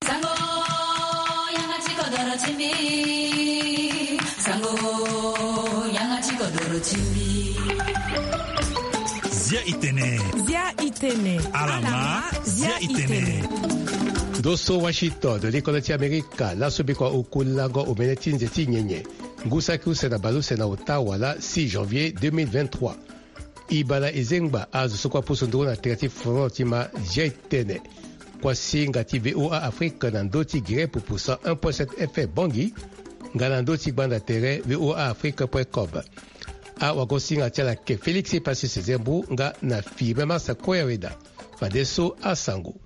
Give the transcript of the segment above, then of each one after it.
Zia Itene. Alama Zia Itene. Dosso Washington de l'école d'Amérique, la subikwa okulango omenetin zeti nyenye. Ngusaku sena balu sena Ottawa la 6 janvier 2023. Ibala ezengba azusukwa pusunduru na terati frontima Zia Itene. Kwasi ngati VOA Afrique nandoti gire pupusa 1.7 FM Bangi. Nganandoti banda tere VOA Afrique.com. A wagosinga tiala ke Félix Pasi Sezembu nga na fibe masa koyaweda. Fadeso asangu.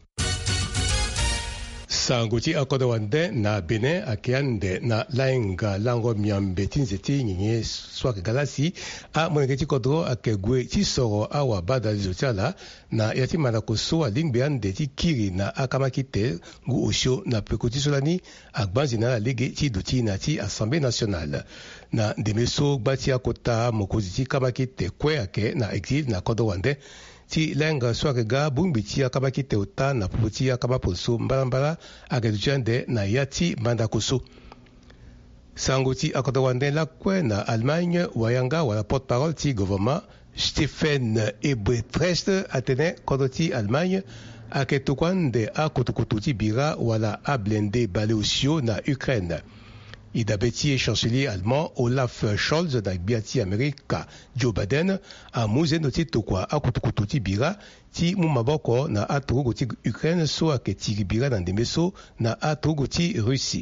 Sanguti akodo wande na Benin akiande na lainga lango miambe tinzeti nyinye swak galasi a monegeti kodro akegwe tisoro awa bada zotala na yati manakoso alingbeande ti kiri na akamakite ngu osho na pekotisolani agbanzi na lege ti duti na ti Assemblée nationale na demeso gbati akota mokoziti kamakite kwe ake na exil na kodo wande ti lenga swakega bumbiti akabaki teota na puputi akabaponso mbalambala ageduchande na yati mandakoso. Sangoti akodawande lakwe na Allemagne wayanga wala porte-parole ti gouvernement Stephen Ebrecht atene kodoti Allemagne aketukwande akutukutu ti bira wala ablende baleosio na Ukraine. Idabeti chancelier allemand Olaf Scholz na biati Amerika Joe Biden a muze noti tokwa akutukutu ti bira ti mumaboko na aturugo ti Ukraine so aketi bira na ndemeso na aturugo ti Russie.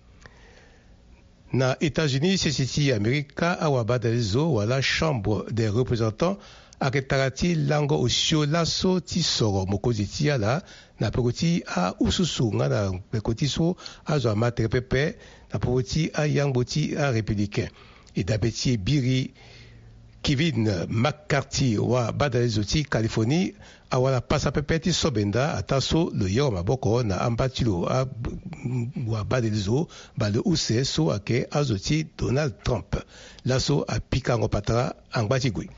Na États-Unis sesiti Amerika awabadalizo wala Chambre des représentants aketarati lango osio laso ti soro mokozi ti ala na pekoti a ususu nga na pekoti so azo amatere pepe na pekoti a yangboti a républicain. Idabeti biri Kevin McCarthy wa badalizo ti Californie awala pasa pepe ti sobenda ataso lo yero maboko na ambatilo wa badalizo bale use so ake azo ti Donald Trump laso a pikango patara angbati gui.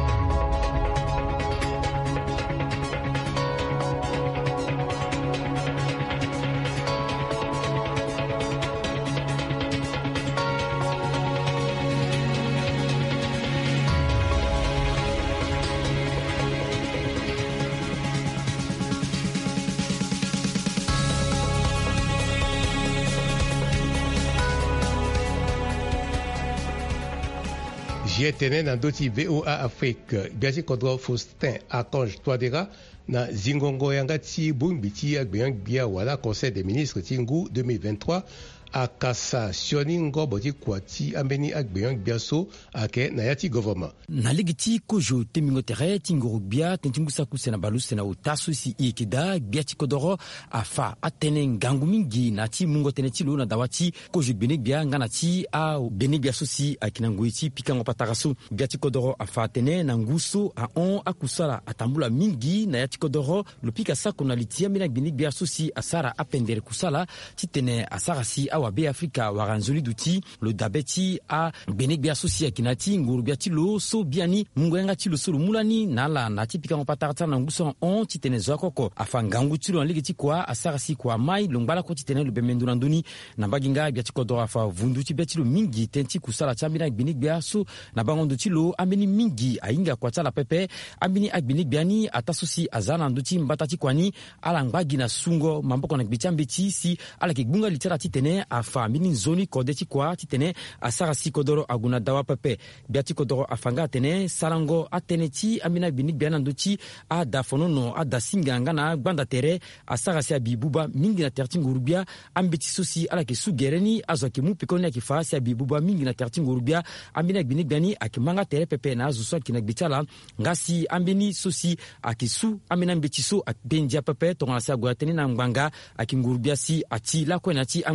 J'étais dans d'autres VOA Afrique. Bien contre Faustin Archange Touadéra na Zingongo Yangati Bumbiti Agbiang Bia wala Conseil des ministres Tingu 2023 a cassationi ngoboti kwati ambeni Agbiang Biaso ake na yati gouvernement. Na ligiti kojo temingo tere tingo bia tentingusa kusena baluse na utasu si ikida biati kodoro afa atene ngangu mingi na ti mungo teneti lo na dawati kojo benebia ngana ti a benebia sosi akinangoiti pikango pataraso biati kodoro afa atene na nguso a on akusala atambula mingi na yati kodoro lupika sako na litia mina benebia sosi asara apendere kusala titene asara si awabe Afrika waranzoli duti lo dabeti a benebia sosi akinati nguru biati lo so biani mungoenga ti lo solo mulani nala na ti pikango patarata na nguso on titene zokoko afa ngangu ti lo ligiti kwa asara si kwa mai longbala ko titene lo bemendu na nduni na baginga biati kodoro afa vundu ti biati lo mingi tenti kusala chambina benebia so na bangondo ti lo ameni mingi ainga kwa tala pepe amini agbenegbiani atasosi azana nduti mbatati kwani ala ngbagi na sungo mamboko na gbitiambe ti si ala ke gbunga litera titene afa amini zoni kodeti kwa titene asara si kodoro aguna dawa pepe biati kodoro afanga tene sarango atene ti amina benegbiana nduti a dafonono a dasinga ngana gbanda tere asara si abibuba mingi na terti ngurubia ambeti sosi ala ke sugereni azo ke mu pekoni akifa si abibuba mingi na terti ngurubia amina benegbiani akimanga tere pepe na azo so kina gbitala ngasi ambeni sosi akisu amina mbetiso akbendia pepe tongana si agwatene na ngbanga akingurubia si ati la kwena ti angbangani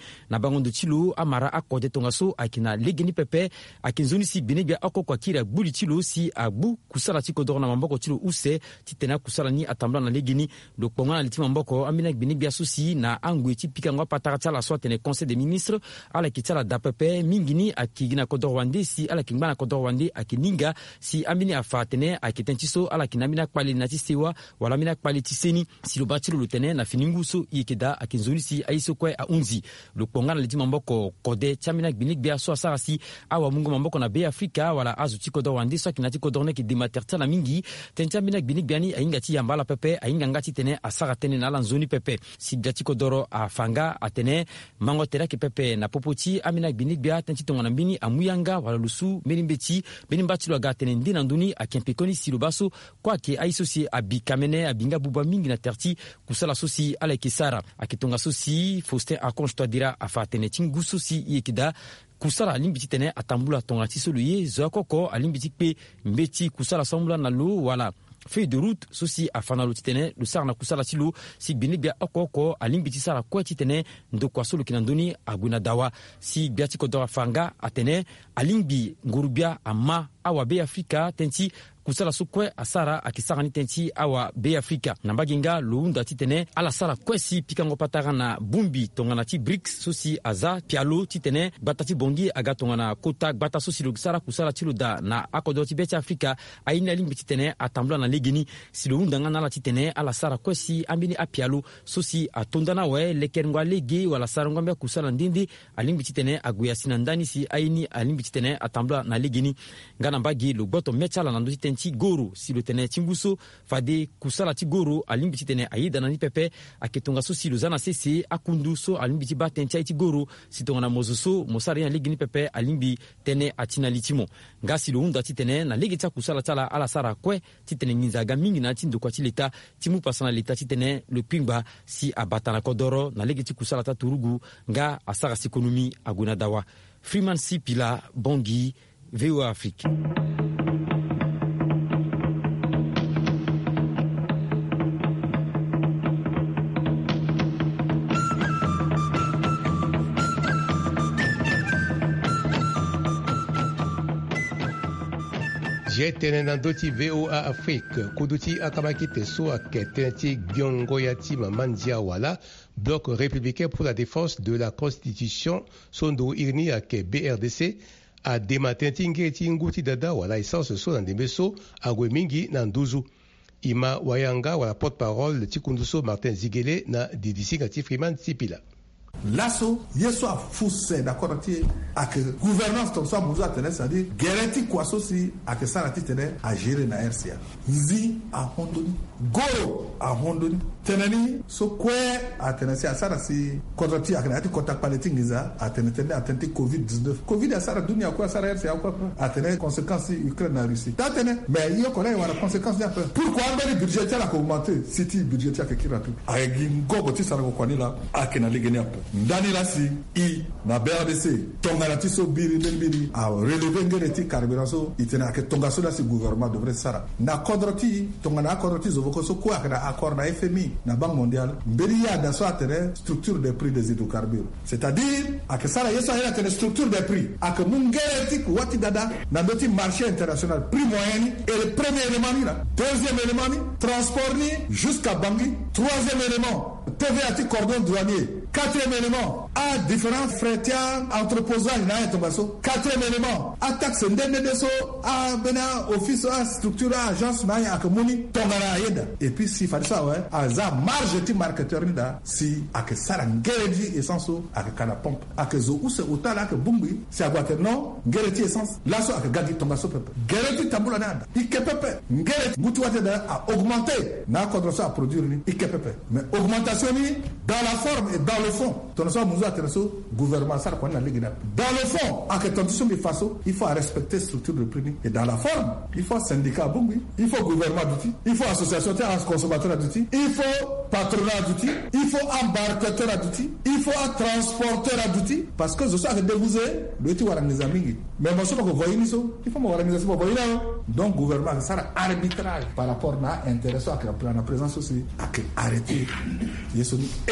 na bangondo tilo amara akode tongaso akina legeni pepe akinzoni si benebia akoko akira gbuli tilo si agbu kusala ti kodoro na mamboko tilo use titena kusala ni atambla na legeni do ponga na litima mamboko amina benebia susi na angwe ti pikango pataka tala soit ne conseil des ministres ala kitala da pepe mingini akigina kodoro wande si ala kingbana kodoro wande akininga si amini afatene akitentiso ala kinamina kwali na tisewa wala mina kwali tiseni si lo batilo lutene na fininguso yekeda akinzoni si aiso kwe a unzi lo ponga na litima mamboko kode chamina benebia so asarasi awa mungu mamboko na be Afrika wala azuti kodoro wande so kinati kodoro ne ki dematerta na mingi tentamina benebia ni ainga ti yambala pepe ainga ngati tene asara tene na lanzoni pepe si gati kodoro afanga atene mango tera ke pepe na popoti amina benebia tenti tonga na mbini amuyanga wala lusu melimbeti benimbati lo gatene ndina nduni akempekoni si lobaso kwa ke aiso si abikamene abinga buba mingi na terti kusala sosi ala kisara akitonga sosi Faustin Akonj twadira afatene tinguso si yekida kusala alimbiti tene atambula tonga tisolo ye zokoko alimbiti pe mbeti kusala sambula na lo wala feuille de route sosi afana lo titene lo sarna kusala tilo si benebia okoko alimbiti sara kwa titene ndokwa solo kinandoni aguna dawa si biati kodora fanga atene alimbi ngurubia ama awa be Afrika tenti kusala sukwe asara akisara ni tenti awa be Afrika nambaginga lounda titene ala sara kwesi pikango patara na bumbi tongana ti BRICS sosi aza pialo titene batati bongi aga tongana kota bata sosi lo sara kusala tilo da na akodo ti beti Afrika aina limbi titene atambla na legeni si lounda ngana la titene ala sara kwesi ambini apialo sosi atondana we lekerngwa lege wala sara ngombe kusala ndindi alimbi titene aguya sinandani si aini alimbi titene atambla na legeni ngana mbagi lo boto mechala na ndo tenti goro si lo tene tinguso fade kusala ti goro alimbiti tene aida na ni pepe aketonga so si lo zana sese akundu so alimbiti ba tenti ti goro si tonga na mozoso mosari na ligini pepe alimbi tene atina litimo nga si lo unda ti tene na legita kusala tala ala sara kwe ti tene nginzaga mingi na ti ndokwa ti leta ti mu pasana leta ti tene le pingba si abata na kodoro na legiti kusala ta turugu nga asara ekonomi aguna dawa Freeman Sipila Bongi VOA Afrique. Jetene na doti VOA Afrique kuduti akamakite so aketenti gyongoyati mamandia wala bloc républicain pour la défense de la constitution sondo irni ake BRDC a dematenti ngeti nguti dada wala essence so na ndembeso agwe mingi na nduzu ima wayanga wala porte-parole tikunduso Martin Zigele na DDC ngati Freeman Sipila. L'asso, yeso a foussé d'accord avec gouvernance comme ça bouza tenait c'est-à-dire garantie quoi aussi avec ça la tenait à gérer na RCA. Nzi a hondoni, goro a hondoni. Tenani so quoi a tenait à ça si contrati avec na contact politique ngiza a tenait à tenter Covid-19. Covid a ça la dunia quoi ça RCA quoi a tenait conséquences Ukraine na Russie. Ta tenait mais il y a connaît la conséquence d'après. Pourquoi le budget a augmenté? City budget a qui ratu. Avec ngobo ti ça ko kwani là a kena ligeni après. Ndani lasi i na BRDC tonga tiso biri nembiri a relever ngereti carburanso itena ke tonga so lasi gouvernement devrait sara na kodroti tonga na kodroti zovoko so kwa kana accord na FMI na Banque mondiale mberi ya da so atere structure des prix des hydrocarbures c'est-à-dire ak sara yeso ya tene structure des prix ak mungereti wati dada na doti marché international prix moyen et le premier élément là deuxième élément transport ni jusqu'à Bangui troisième élément TVA ti cordon douanier. Quatrième élément, à différents frétiens, entreposage, quatrième élément, à taxe ndénedeso, à bena office, à structure, à agence, à communi, tongara yeda. Et puis, si fallait ça, ouais, à za marge ti marketeur nida, si, à que ça, ngéreji essence, à que kana pompe, à que zo ou se outa là, que bumbi, si à guate non, ngéreji essence, là, so, à que gagi tonga so pepe. Ngéreji tamboula nada, ike pepe, ngéreji, goutu wate da, à augmenter, na kodro ça à produire ni, ike pepe. Mais augmentation ni, dans la forme et dans le fond, ton gouvernement ça dans le fond, à que ton il faut respecter la structure de prix et dans la forme, il faut syndicat Bungi, il faut gouvernement d'outils, il faut association de consommateurs d'outils, il faut patronat d'outils, il faut embarqueur d'outils, il faut transporteur d'outils parce que je sais que vous le tu les amis mais moi je pas que voyez il faut m'organiser pour voyer donc gouvernement ça arbitrage par rapport à intéressant à la présence aussi à arrêter et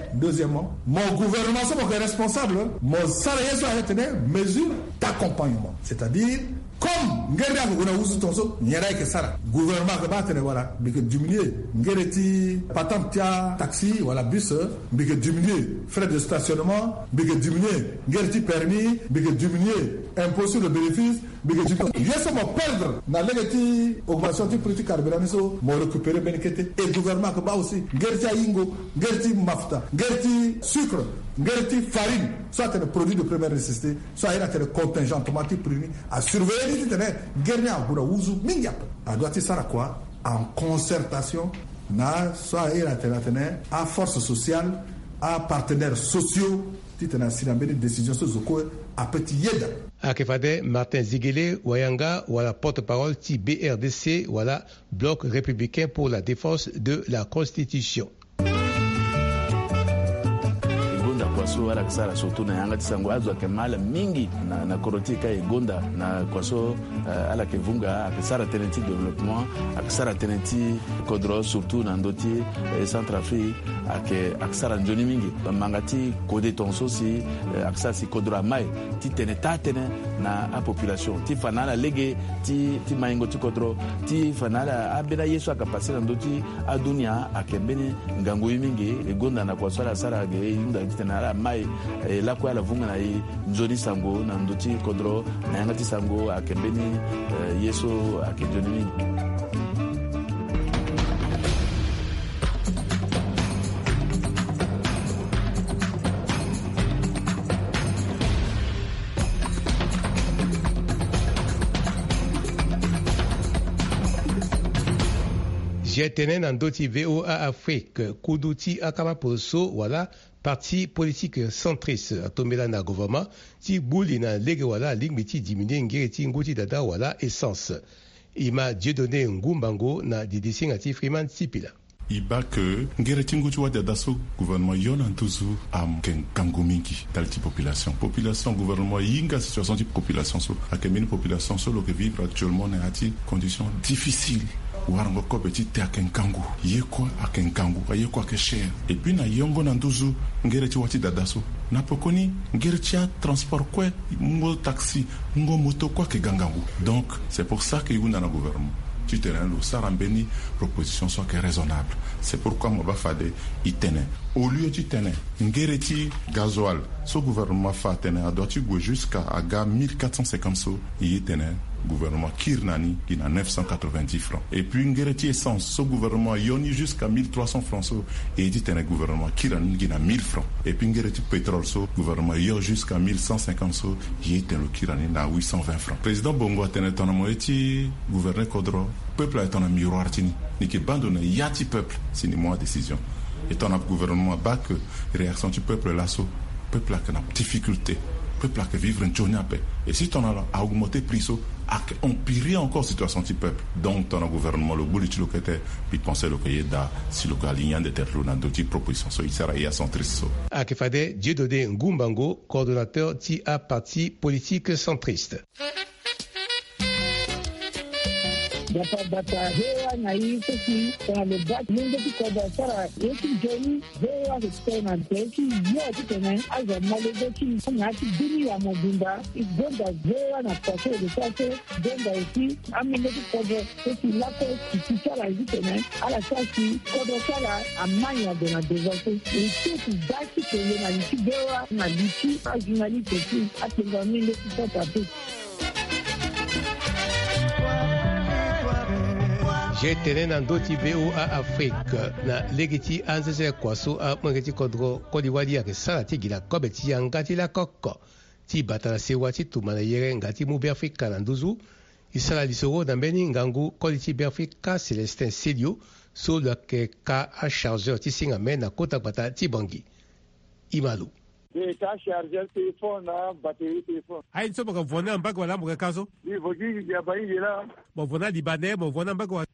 deuxièmement, mon gouvernement, c'est mon responsable, mon salarié soit mesure d'accompagnement. C'est-à-dire, comme ngere ko na usu tonso nyara ke sara gouvernement ko batene wala bi ke diminuer ngere ti patam tia taxi wala bus bi ke diminuer frais de stationnement bi ke diminuer ngere ti permis bi ke diminuer impôt sur le bénéfice bi ke diminuer yeso mo perdre na legati augmentation du prix du carburant so mo récupérer benekete et gouvernement ko ba aussi ngere ti ingo ngere ti mafta ngere ti sucre ngere ti farine soit un produit de première nécessité soit un contingent automatique prévu à surveiller. A doit être quoi en concertation na soit à force sociale à partenaires sociaux titana sinambeni décision sozoko a petit yeda akefade Martin Ziguele Wayanga wala porte-parole ti BRDC wala bloc républicain pour la défense de la Constitution. Kwaso ala kisara surtout na yanga tisango azwa kemala mingi na korotika egonda na kwaso ala kevunga akisara tenenti développement akisara tenenti kodro surtout na ndoti Centrafrique akisara njoni mingi mangati kode tonso si akisara si kodro mai ti tenetane na a population ti fanala lege ti maingo ti kodro ti fanala abela yesu akapasi na ndoti adunia akembeni ngangu mingi egonda na kwaso ala sara ge inda tena mai la kwa la vunga na nzoni sango na ndoti kodro na yangati sango akembeni yeso akenjoni. Jetenen en doti VOA Afrique, Koudouti Akamaposo, voilà, parti politique centriste, Atomela na gouvernement, ti bouli na lege wala, lingmiti diminué, ngireti ngouti dada wala, essence. Ima Dieudonné Ngumbango na didisi ngati Freeman Sipila. Iba que ngireti ngouti wa dada so gouvernement yon antuzu am ken kangomingi dalti population. Population gouvernement yinga situation de population so, akemini population so lo que vivre actuellement na ati conditions difficiles. Warango ko petit te akenkangu yeko akenkangu ayeko akesher et puis na yongo na nduzu ngereti wati dadaso na pokoni ngereti transport quoi ngo taxi ngo moto quoi ke gangangu. Donc c'est pour ça que yuna na gouvernement tu terrain lo sarambeni proposition soit que raisonnable. C'est pourquoi mo ba fade itene au lieu tu tene ngereti gasoil so gouvernement fa tene a doit go jusqu'à aga 1450 so yitene gouvernement Kirnani qui n'a 990 francs. Et puis Ngereti essence, ce gouvernement Yoni jusqu'à 1300 francs et dit un gouvernement Kirnani qui n'a 1000 francs. Et puis Ngereti pétrole, ce gouvernement Yo jusqu'à 1150 il est le Kirnani n'a 820 francs. Président Bongo a tenu ton amoiti, gouverneur Kodro, peuple a été en miroir tini, ni qui abandonne yati peuple, c'est ni moi décision. Et ton gouvernement bas que réaction du peuple l'assaut, peuple a une difficulté. Peuple a que vivre en Tchoniapé. Et si ton a augmenté prix, a empiré encore la situation du peuple. Donc, ton gouvernement, le bout du locataire, puis penser le qu'il y a si le gagnant de terre, dans d'autres propositions, il sera y à son triste. Akefade Dieudonné Ngumbango, coordonnateur TIA parti politique centriste. Data hewa na hii sisi kuna lebaki mungu tikoda sara yeki joni hewa kutena teki yote tena aza malebeki ngati dini ya mobimba igonda hewa na kwase de sase gonda isi aminde tikoda sisi lako kisala hivi tena ala sasi kodo sala amanya de na devote isi daki tele na liki hewa na liki ajunali teki atenga minde tikoda teki. Jetenen na ndoti VOA Afrique na legiti anzese kwaso a mangeti kodro kodiwadi ya kesala tigila kobeti ya ngati la koko ti batala sewa ti tumana yere ngati mubi Afrika na nduzu isala lisoro na mbeni ngangu koditi bi Afrika Celestin Celio so la ke ka a chargeur ti singa men na kota bata ti bangi Imalu. Ka chargeur téléphone na batterie téléphone. Ai nso baka vona mbaka wala mbaka kaso? Ni vogi ya bayi la. Mo vona libanais mo vona mbaka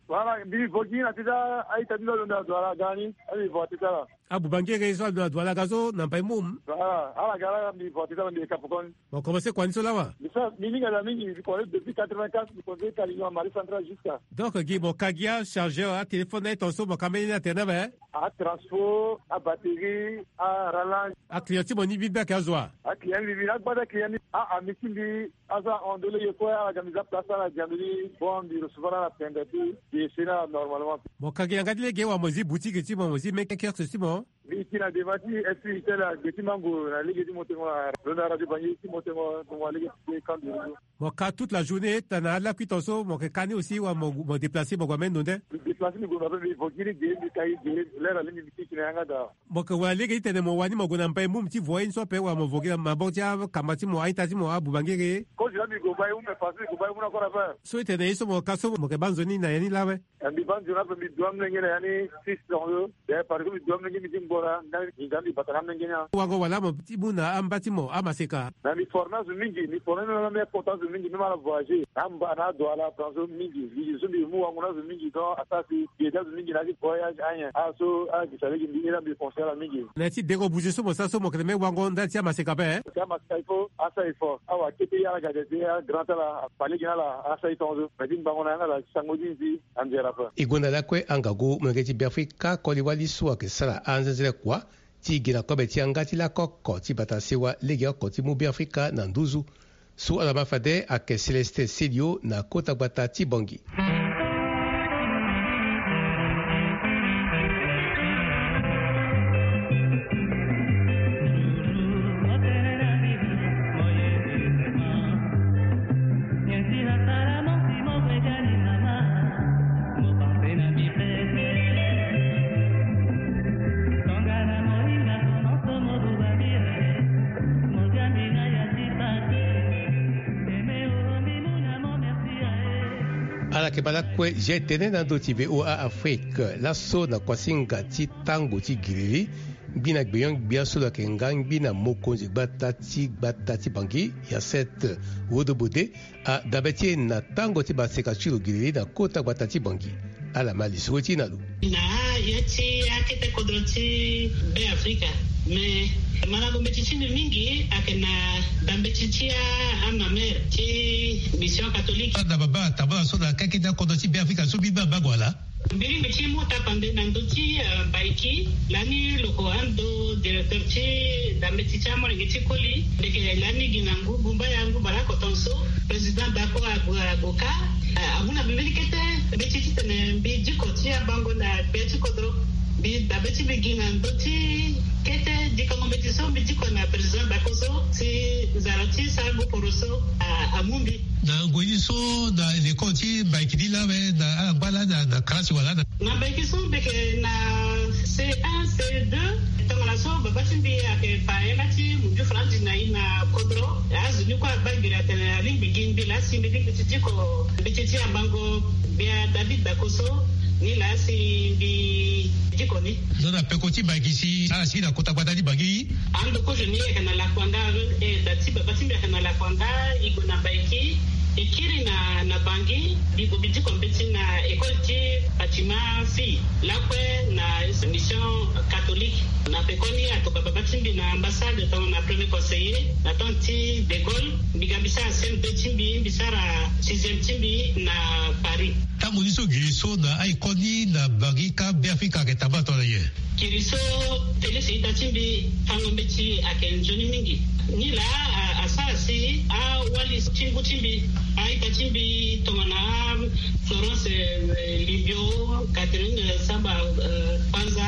Voilà, bi vogina tida ai tadilo ndo dwala gani, ai votita. Abu bangere so ndo dwala gazo na pai mum. Voilà, ala gala bi votita ndi kapokon. Bon, comment c'est quoi là wa? Ça, minga la mingi, je connais depuis 84, je connais Calignon Marie Centrale jusqu'à. Donc gi bon kagia chargeur à téléphone et ton so bon kameni na tena ba. À transport, à batterie, à rallonge. À client mon ni feedback azwa. À client bi na gbada client à mikindi aza on dole yeko à la gamisa place à la jamili bon di recevoir la pendati et c'est là normalement. Bon kagia ngadile ge wa mozi boutique ti mo mozi make care ceci bon. Oui, qui n'a débattu, est-ce que c'est la Getimango, la Ligue du Montémo, la Radio Bagné, qui Montémo, la Ligue du Candu. Mon cas, toute la journée, t'en as là, puis ton saut, mon cani aussi, ou mon déplacé, mon gamin, non? Déplacé, mon gamin, il faut qu'il y ait des cahiers, l'air à l'ennemi qui n'est rien à. Mon kawa, les gars, mon wani, mon gonam, pas moum, tu vois, une soit père, ou mon vogue, ma bontia, kamati, mon aïtati, mon aboubangé. Quand je l'ai dit, go by, ou me passe, go by, ou n'a pas à faire. So, t'es né, mon casso, mon cabanzoni, n'a rien là, ouais. Un biban, je n'ai pas mis d'homme, n'ayani, 6 dans eux, par exemple, d'homme, n'ayani, bora, n'ayani, batanam, n'ayani. Wango, voilà, mon petit mouna, ambatimo, amaseka. Nani fornance mingi, ni fornance na importance mingi, ni mala voyager. Amba na douala, transo mingi, ni zumbi mu wangona mingi donc asasi, bieda mingi na voyage anya. Aso, kisale mingi na bi conseil mingi. Na ti dego bouger so mo sa so mo kreme wango ndati amaseka be. Kama saifo, asa ifo. Awa kete ya gadete ya grand la, pali gina la, asa itonzo. Medin bangona na la sangodi zi anjera pa. Igona la kwe angago mwengeti biafrika koli wali suwa ke sala anzenzele kwa. Ti gina kobe ti angati la koko ti batasewa lege oko ti mubi Afrika na nduzu su alama fade ake Celeste Silio na kota gbata ti bongi. Ala ke balakwe jetene na do tibe o a Afrique la so na kwasinga ti tango ti girili bina gbeyon gbia so la ke ngang bina mokonzi gbata ti bangi ya set wodobode a dabeti na tango ti baseka chilo girili na kota gbata ti bangi ala mali so ti nalu na yeti akete kodroti be Afrika me mara competition mingi akena dambechichia ama mer ti mission catholique da baba tabala so da kakeda kodroti be Afrika so biba bagwala mbiri mbichi muta pande nandochi baiki lani loko ando directeur chi dambechichia mo ngiti koli deke lani ginangu bumba yangu barako tonso president bako agoka abuna bimelikete bechichi tene bijiko chi abango na bechiko dro bi dabeti begina ndoti kete dika competition bijiko na president bakoso si zarati sago poroso amumbi na goyiso na l'école ti baikidi la na bala na classe wala na baikiso beke na C1 C2 tangala so babati bi ake paemati muju franji na ina kodro azuni kwa bagira tena limbi gimbi la simbi dijiko bichichi abango bia David bakoso ni la simbi jikoni zona pekoti bagisi asi na kota kwata di bagi ando ko jeni kana la kwanda dati babati bi kana la kwanda igona baiki ikiri na bangi bigo biti kompeti na école ti Fatima fi lakwe na mission catholique na pekoni atoka babati na ambassade to na premier conseiller na tanti de Gaulle bigabisa CNP timbi bisara 6e timbi na Paris tango liso giso na aikoni na bangi ka be Afrika ke tabato na ye kiriso telese itatimbi tango mbeti akenjoni mingi ni la asasi a wali timbu timbi aika timbi tomana Florence Libio Catherine Samba Panza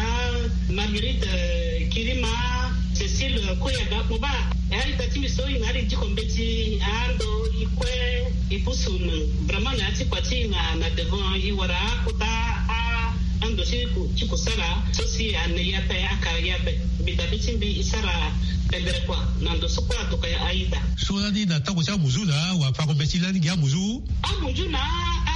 Marguerite Kirima Cécile Koyaga moba aika timbi so inari jikombeti ando ikwe ipusunu vraiment na tikwati na devant iwara kuta ando chikusala sosi anayape akayape bitabitimbi isara pembere kwa nando sokwa toka ya aida so ni na tango cha muzula wa pa competi la ni ya muzu muzu na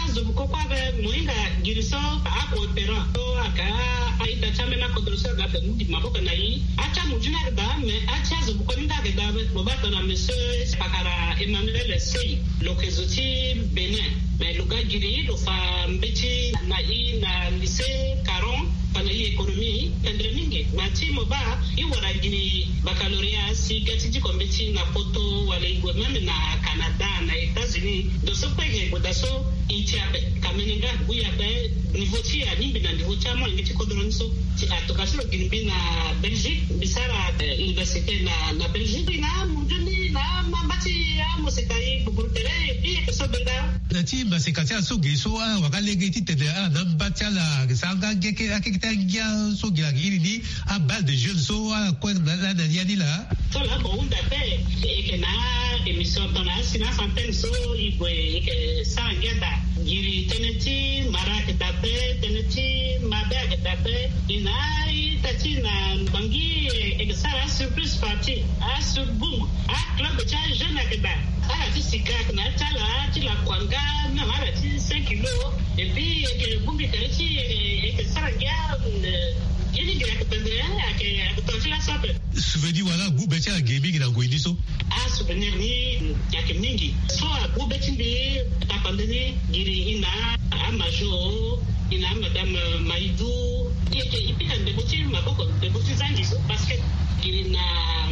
zubuko kwa be moinga giriso ako opera to aka aita chamena kodroso ga be mudi maboka na yi acha mujina ga me acha zubuko ninda ga be bobato na monsieur pakara Emmanuel Sei lokezoti Benin mais luga giri do fa mbeti na i na lycée Caron pana yi économie tendre mingi mati moba i wara gini baccalauréat si gatiji kombeti na poto wala igwe meme na Canada na États-Unis do so kwege godaso itiabe kameninga buyabe niveau ti ya nimbi na niveau cha mo ngiti kodronso ti atokasilo gini na Belgique bisara université na Belgique na munduni na mabati ya mosekai buburtere e so benda nati basekati so geso wakalege ti tede na batala sanga geke akita gya so gya iridi a bal de jeunes so quoi la yani la to la bon d'appel et que na émission dans la sina centaine so igwe ke sangeda giri teneti mara ke tape teneti mabe ke tape inai tati na bangi e sara surprise party a subum a club cha jeune ke da a ti sikak na tala ti la kwanga na mara ti 5 kilos et puis que bumbi teneti e ke sara gya ili gira ke tende ke to la sope souvenir wala gube cha gebi na goidi so a souvenir ni yake mingi so gube tindi tapandeni giri ina a majo ina madame Maïdou yake ipika ndeboti maboko ndeboti zangi so parce que giri na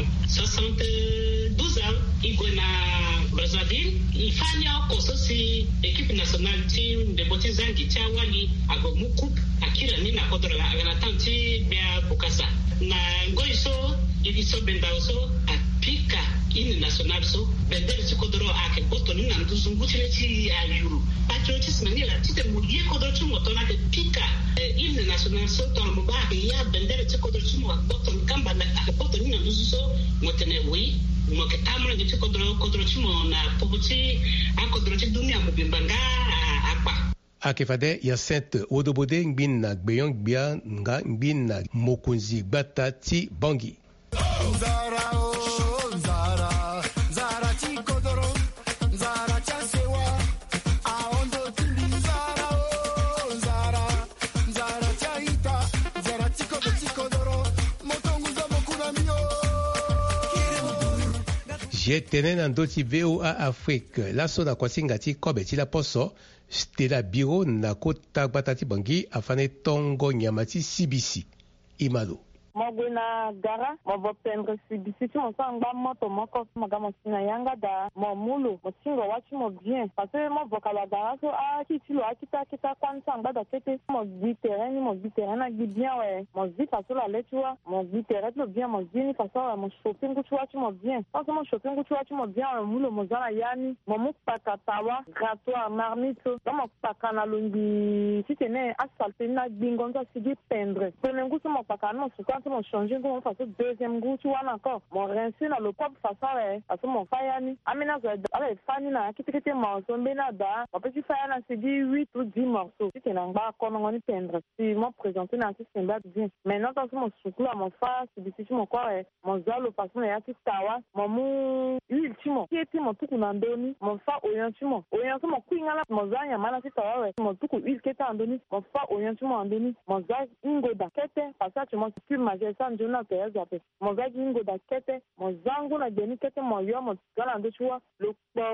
72 ans igwe na Brazzaville ifanya koso si équipe nationale ti ndeboti zangi cha wali ago mukup akira ni na kodra la tanti bia bukasa na ngoiso ibiso bendauso apika ini national so bendere ci kodro ake boto ni nandu zungutire ci ayuru patriotisme ni la tite mulie kodro ci motona ke pika ini national so to mo ba ya bendere ci kodro ci mo boto kamba na ake boto ni nandu so motene wi mo ke tamro ci kodro ci mo na pobuti akodro ci dunia mo bimbanga akpa akefade ya Sainte Odobode ngbin na gbeyong bia nga ngbin na mokunzi gbata ti bangi jetene na ndoti VOA Afrique laso na kwasinga ti kobe ti la poso stela biro na kota gbata ti bangi afane tongo nyama ti CBC imalo Mogwena gara mo pendre CBC mo sangba moto moko magamo sina yanga da mo mulo mo singo wachi mo bien parce que mo vokala gara so kitilo kita kwanza ngba kete mo giterrain na bien ouais mo zi parce la letwa mo giterrain lo bien mo zini parce mo shopping ku wachi mo bien parce mo shopping ku wachi mo bien mulo mo zana yani mo mupaka tawa grattoir marmite mo paka na lungi sitene asalte na bingonza sigi pendre penengu mo paka no mon changer comment faire deuxième goût tu vois encore mon rincer dans le propre façon parce que mon fayani amena za avec fani na kitikete morceau bena da mon petit fayana c'est dit 8 ou 10 morceaux c'est un ba comme on y peindre si moi présenter dans ce standard bien maintenant quand mon soucou à mon face c'est mon corps mon zalo façon ya ki tawa mon huile timo qui était mon tout na ndoni mon fa oyan timo mon kuingala mon zanya mana ki tawa mon tout huile qui était en doni mon fa oyan timo en doni mon za ingoda kete parce que mon plus majesa njona te zape mon za ingo da kete mon zango na deni kete mon yo mon gala ndo chua le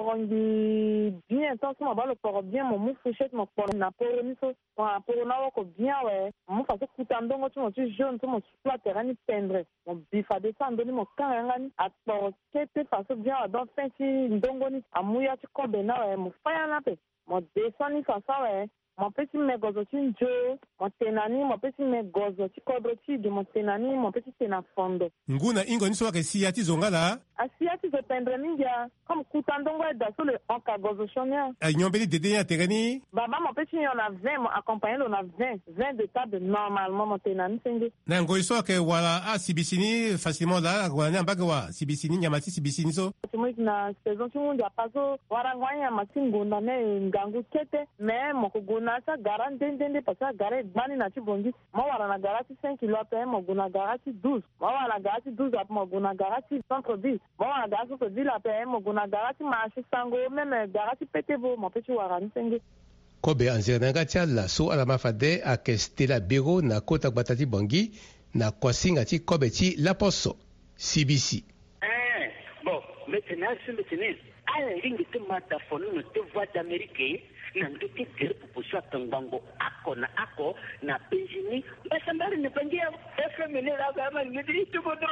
porongi bien tant mon ba le poro bien mon mou fouchette mon poro na poro ni so mon poro na ko bien ouais mon fa so kutandongo tu jaune tu mon plat terrain peindre mon bifa descendre ni mon karangani a poro kete fa so bien dans fenti ndongo ni amuya ti ko bena ouais mon faya na pe mon descend ni fa ça ouais mon petit megozoti njo mon tenani mon petit megozoti kodroti de mon tenani mon petit tenafondo nguna ingo niso ke siati zongala asiati zo pendre ninja comme kutandongo da sur le onkagozo chonia nyombeli dede ya tereni baba mon petit on a 20 mon accompagné on a 20 de table normalement mon tenani senge na ngo iso ke wala sibisini facilement la wala mbaga wa sibisini nyamati sibisini so tumiki na saison tu munja paso warangwanya masingonda ne ngangu kete mais mon nasa gara ndende pasa gara gbani na chibongi mawara na gara 5 kilo ape moguna gara 12 mawara na gara 12 ape moguna gara centre ville mawara na gara centre ville ape moguna gara marché sango même gara petebo mo petit wara nsenge kobe anzira nga tiala so ala mafade ake Stella Biro na kota batati bongi na kwasinga ti kobe ti laposo CBC. Bon, maintenant ala ringi te mata fono te voix d'Amérique na nduti te proposition tangango ako na Benjini basambari ne pangia FM ne la gama ngidi to bodo.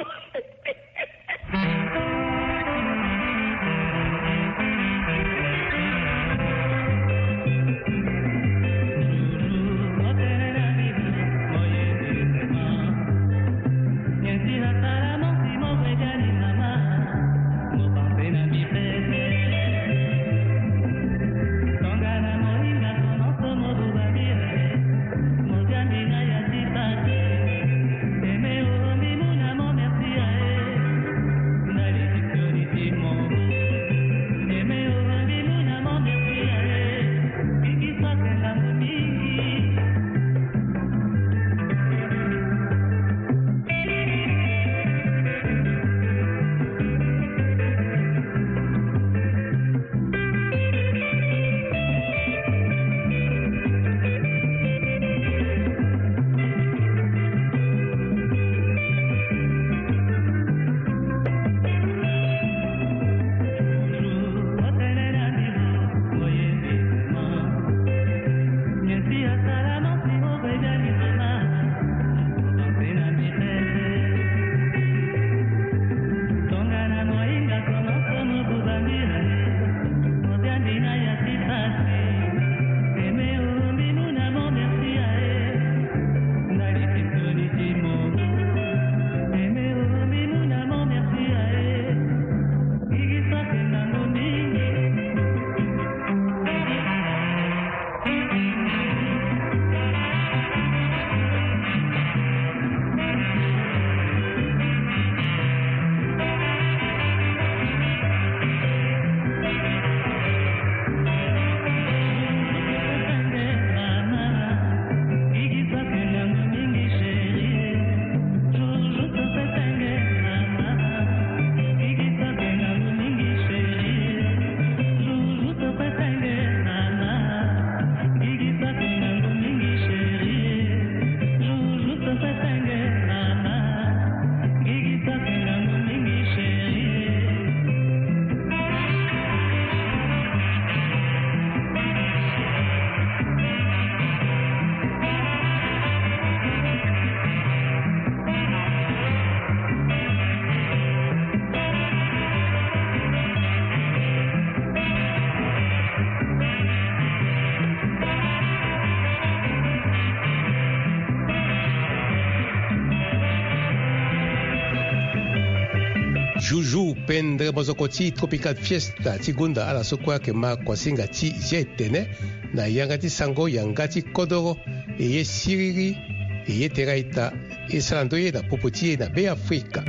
Juju pendre mozokoti tropical fiesta tigunda ala sokwa ke ma kwasinga ti jetene na yangati sango yangati kodoro eye siriri eye teraita esalandoye na popotie na be Afrika.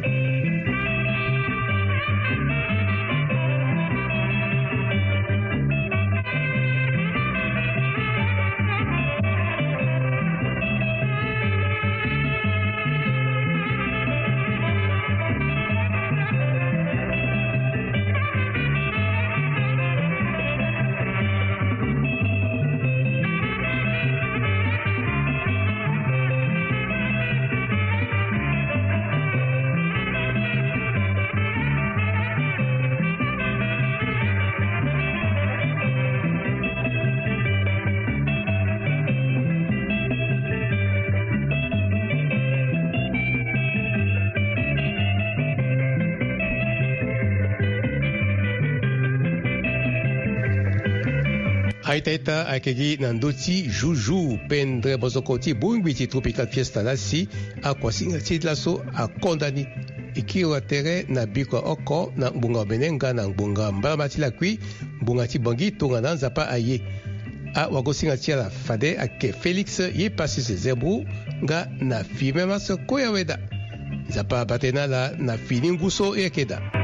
Aitaita akegi nandoti Juju pendre bozokoti buingwiti tropical fiesta lasi akwasinga tidlaso akondani ikiwa tere na biko oko na mbunga benenga na mbunga mbama tilakwi mbunga tibangi tonga na nzapa aye a wagosinga tiala fade ake Felix ye pasise zebru nga na fime maso koya weda nzapa batena la na fininguso ekeda.